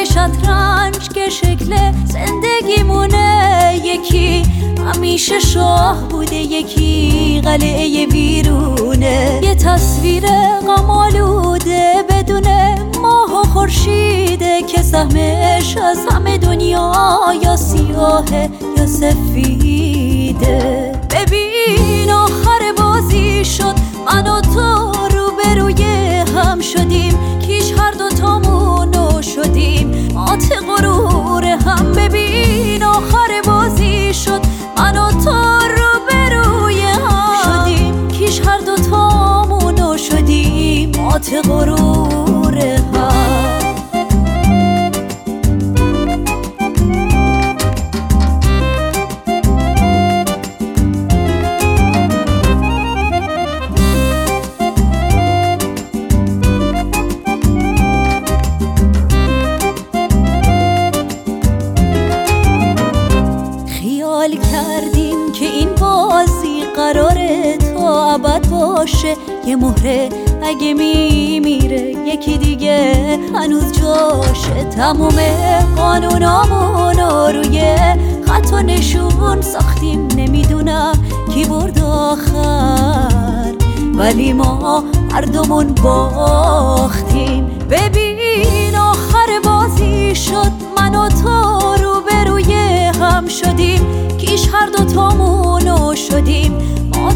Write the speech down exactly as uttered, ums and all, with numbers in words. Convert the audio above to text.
یه شطرنج که شکل زندگیمونه یکی، همیشه شاه بوده یکی قلعه ویرونه. یه تصویر غم آلوده بدون ماه و خورشیده که سهمش از همه دنیا یا سیاهه یا سفیده. ببین آخر بازی شد من و تو روبروی هم شدیم، کیش هر دوتامونو شدیم مات غرور هم. ببین آخر بازی شد من و تو روبروی هم شدیم، کیش هر دوتامونو شدیم مات غرور هم. خیال کردیم که این بازی قراره تا ابد باشه، یه مهره اگه میمیره یکی دیگه هنوز جاشه. تموم قانونامونو روی خط و نشون ساختیم، نمیدونم کی برد آخر ولی ما هر دومون باختیم. ببین آخر بازی شد من و تو روبروی هم شدیم، کیش هر دوتامونو شدیم